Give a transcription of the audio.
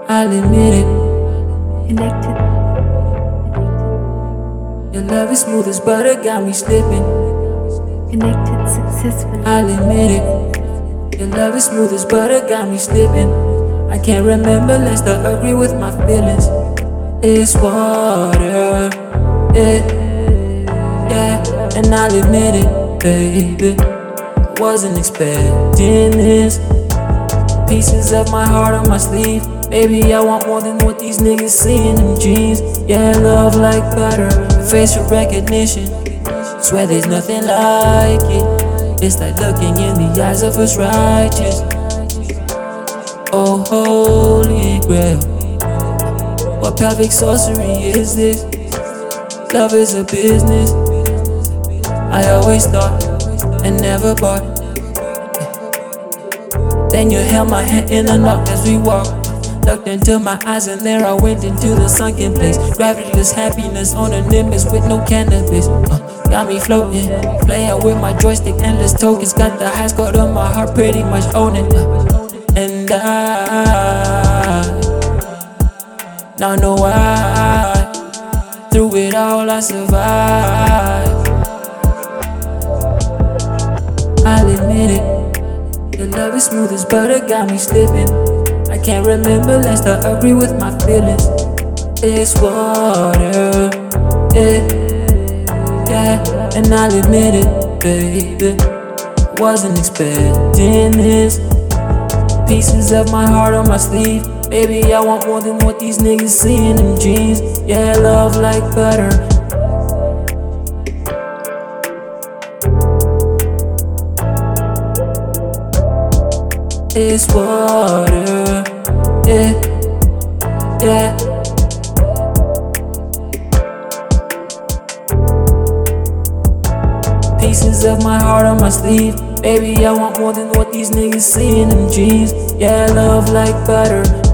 I'll admit it. Connected. Your love is smooth as butter, got me slipping. Connected successfully. I'll admit it. Your love is smooth as butter, got me slipping. I can't remember last I agree with my feelings. It's water, yeah, yeah. And I'll admit it, baby. Wasn't expecting this. Pieces of my heart on my sleeve. Baby, I want more than what these niggas see in them jeans. Yeah, love like butter, facial recognition. Swear there's nothing like it. It's like looking in the eyes of us righteous. Oh, holy grail. What pelvic sorcery is this? Love is a business. I always thought and never bought. Then you held my hand in a knot as we walked. Looked into my eyes and there I went into the sunken place. Gravityless happiness on a nimbus with no cannabis. Got me floating, playing with my joystick, endless tokens. Got the high score on my heart, pretty much own it. And I now know why. Through it all I survived. I'll admit it. Your love is smooth as butter, got me slipping. I can't remember last I agree with my feelings. It's water, yeah, yeah. And I'll admit it, baby. Wasn't expecting this. Pieces of my heart on my sleeve. Baby, I want more than what these niggas see in them jeans. Yeah, love like butter. It's water, yeah, yeah. Pieces of my heart on my sleeve. Baby, I want more than what these niggas see in them jeans. Yeah, love like butter.